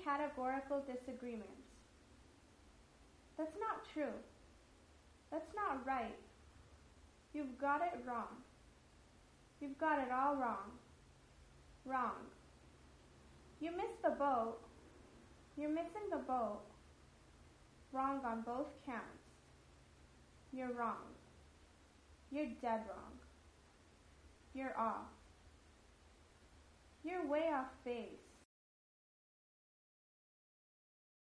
categorical disagreements. That's not true. That's not right. You've got it wrong. You've got it all wrong. Wrong. You missed the boat. You're missing the boat. Wrong on both counts. You're wrong. You're dead wrong. You're off. You're way off base.